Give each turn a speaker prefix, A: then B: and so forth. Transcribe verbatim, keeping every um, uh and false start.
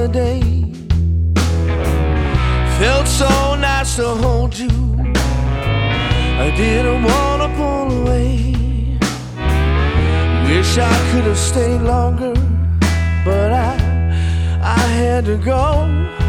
A: holiday. Felt so nice to hold you. I didn't wanna pull away. Wish I could have stayed longer, but I, I had to go.